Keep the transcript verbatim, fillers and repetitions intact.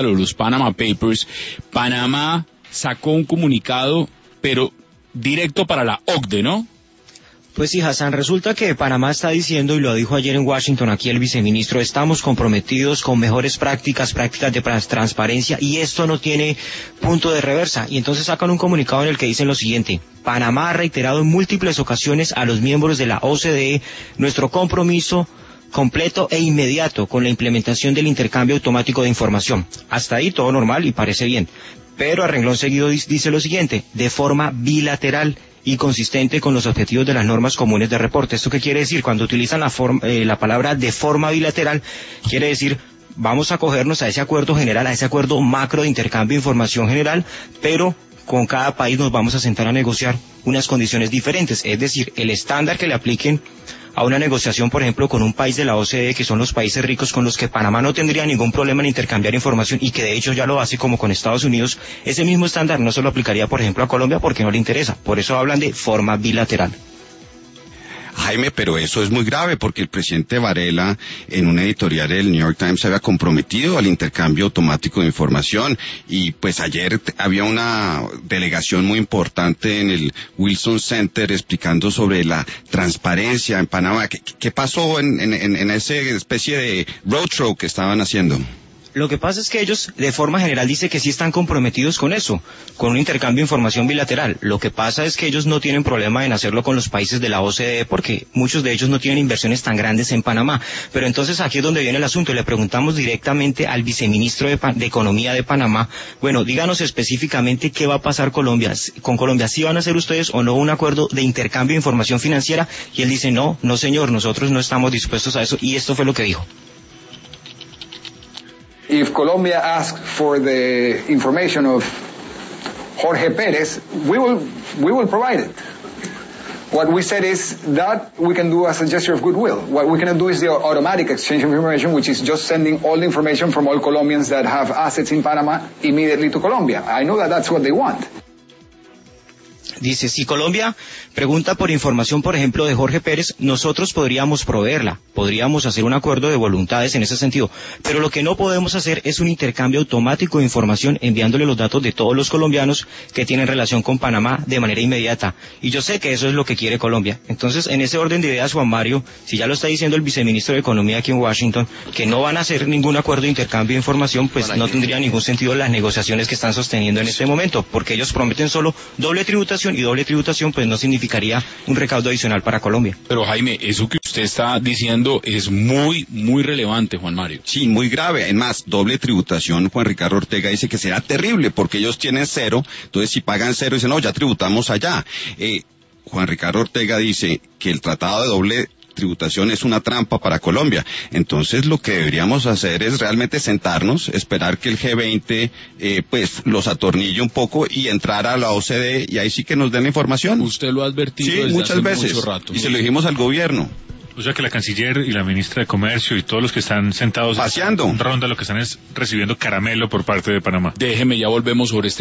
los Panama Papers, Panamá sacó un comunicado, pero directo para la O C D E, ¿no? Pues sí, Hassan, resulta que Panamá está diciendo, y lo dijo ayer en Washington aquí el viceministro, estamos comprometidos con mejores prácticas, prácticas de transparencia, y esto no tiene punto de reversa. Y entonces sacan un comunicado en el que dicen lo siguiente: Panamá ha reiterado en múltiples ocasiones a los miembros de la O C D E nuestro compromiso completo e inmediato con la implementación del intercambio automático de información. Hasta ahí todo normal y parece bien. Pero a renglón seguido dice lo siguiente: de forma bilateral y consistente con los objetivos de las normas comunes de reporte. ¿Esto qué quiere decir? Cuando utilizan la, forma, eh, la palabra de forma bilateral, quiere decir vamos a acogernos a ese acuerdo general, a ese acuerdo macro de intercambio de información general, pero con cada país nos vamos a sentar a negociar unas condiciones diferentes. Es decir, el estándar que le apliquen a una negociación, por ejemplo, con un país de la O C D E, que son los países ricos con los que Panamá no tendría ningún problema en intercambiar información y que de hecho ya lo hace como con Estados Unidos, ese mismo estándar no se lo aplicaría, por ejemplo, a Colombia porque no le interesa. Por eso hablan de forma bilateral. Jaime, pero eso es muy grave porque el presidente Varela en un editorial del New York Times se había comprometido al intercambio automático de información y pues ayer había una delegación muy importante en el Wilson Center explicando sobre la transparencia en Panamá. ¿Qué, qué pasó en, en, en esa especie de roadshow que estaban haciendo? Lo que pasa es que ellos, de forma general, dicen que sí están comprometidos con eso, con un intercambio de información bilateral. Lo que pasa es que ellos no tienen problema en hacerlo con los países de la O C D E porque muchos de ellos no tienen inversiones tan grandes en Panamá. Pero entonces aquí es donde viene el asunto. Le preguntamos directamente al viceministro de, de Economía de Panamá, bueno, díganos específicamente qué va a pasar Colombia, con Colombia. ¿Sí van a hacer ustedes o no un acuerdo de intercambio de información financiera? Y él dice, no, no señor, nosotros no estamos dispuestos a eso. Y esto fue lo que dijo. If Colombia asks for the information of Jorge Pérez, we will we will provide it. What we said is that we can do as a gesture of goodwill. What we cannot do is the automatic exchange of information, which is just sending all the information from all Colombians that have assets in Panama immediately to Colombia. I know that that's what they want. Dice, si Colombia pregunta por información, por ejemplo, de Jorge Pérez, nosotros podríamos proveerla, podríamos hacer un acuerdo de voluntades en ese sentido, pero lo que no podemos hacer es un intercambio automático de información enviándole los datos de todos los colombianos que tienen relación con Panamá de manera inmediata. Y yo sé que eso es lo que quiere Colombia. Entonces, en ese orden de ideas, Juan Mario, si ya lo está diciendo el viceministro de Economía aquí en Washington, que no van a hacer ningún acuerdo de intercambio de información, pues no tendría ningún sentido las negociaciones que están sosteniendo en este momento, porque ellos prometen solo doble tributación y doble tributación pues no significaría un recaudo adicional para Colombia. Pero Jaime, eso que usted está diciendo es muy, muy relevante, Juan Mario. Sí, muy grave. Además, doble tributación, Juan Ricardo Ortega dice que será terrible porque ellos tienen cero, entonces si pagan cero dicen, no, ya tributamos allá. Eh, Juan Ricardo Ortega dice que el tratado de doble tributación es una trampa para Colombia. Entonces lo que deberíamos hacer es realmente sentarnos, esperar que el G veinte eh, pues los atornille un poco y entrar a la O C D E y ahí sí que nos den la información. Usted lo ha advertido sí, desde muchas hace veces mucho rato. Y se lo dijimos al gobierno. O sea que la canciller y la ministra de Comercio y todos los que están sentados paseando en ronda lo que están es recibiendo caramelo por parte de Panamá. Déjeme, ya volvemos sobre este